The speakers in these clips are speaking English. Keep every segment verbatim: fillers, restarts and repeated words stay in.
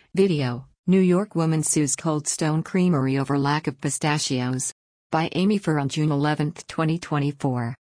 Video: New York woman sues Cold Stone Creamery over lack of pistachios. By Amy Fur on June eleventh, twenty twenty-four.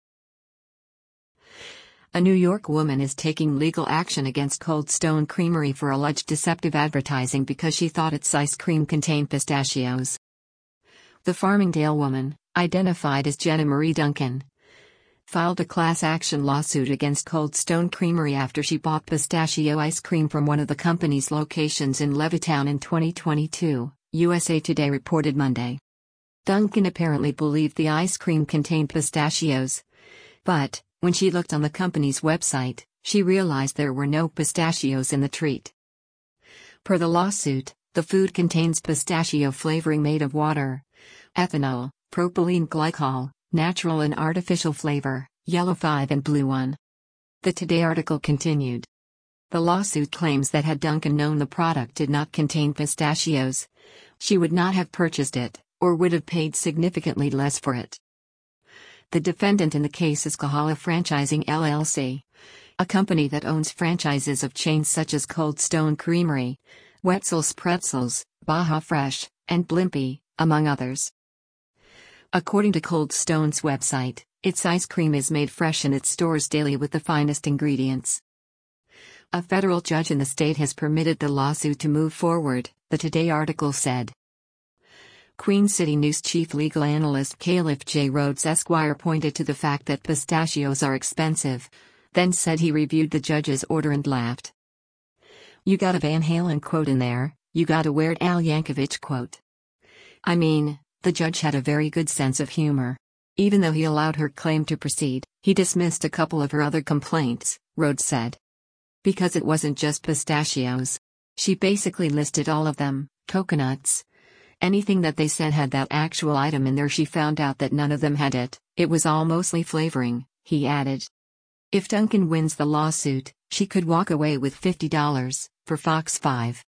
A New York woman is taking legal action against Cold Stone Creamery for alleged deceptive advertising because she thought its ice cream contained pistachios. The Farmingdale woman, identified as Jenna Marie Duncan, filed a class action lawsuit against Cold Stone Creamery after she bought pistachio ice cream from one of the company's locations in Levittown in twenty twenty-two, U S A Today reported Monday. Duncan apparently believed the ice cream contained pistachios, but, when she looked on the company's website, she realized there were no pistachios in the treat. Per the lawsuit, the food contains pistachio flavoring made of water, ethanol, propylene glycol, natural and artificial flavor, yellow five and blue one. The Today article continued. The lawsuit claims that had Duncan known the product did not contain pistachios, she would not have purchased it, or would have paid significantly less for it. The defendant in the case is Kahala Franchising L L C, a company that owns franchises of chains such as Cold Stone Creamery, Wetzel's Pretzels, Baja Fresh, and Blimpie, among others. According to Cold Stone's website, its ice cream is made fresh in its stores daily with the finest ingredients. A federal judge in the state has permitted the lawsuit to move forward, the Today article said. Queen City News chief legal analyst Caliph J. Rhodes Esquire pointed to the fact that pistachios are expensive, then said he reviewed the judge's order and laughed. "You got a Van Halen quote in there, you got a Weird Al Yankovic quote. I mean, the judge had a very good sense of humor. Even though he allowed her claim to proceed, he dismissed a couple of her other complaints," Rhodes said. "Because it wasn't just pistachios. She basically listed all of them, coconuts. Anything that they said had that actual item in there, she found out that none of them had it, it was all mostly flavoring," he added. If Duncan wins the lawsuit, she could walk away with fifty dollars, for Fox five.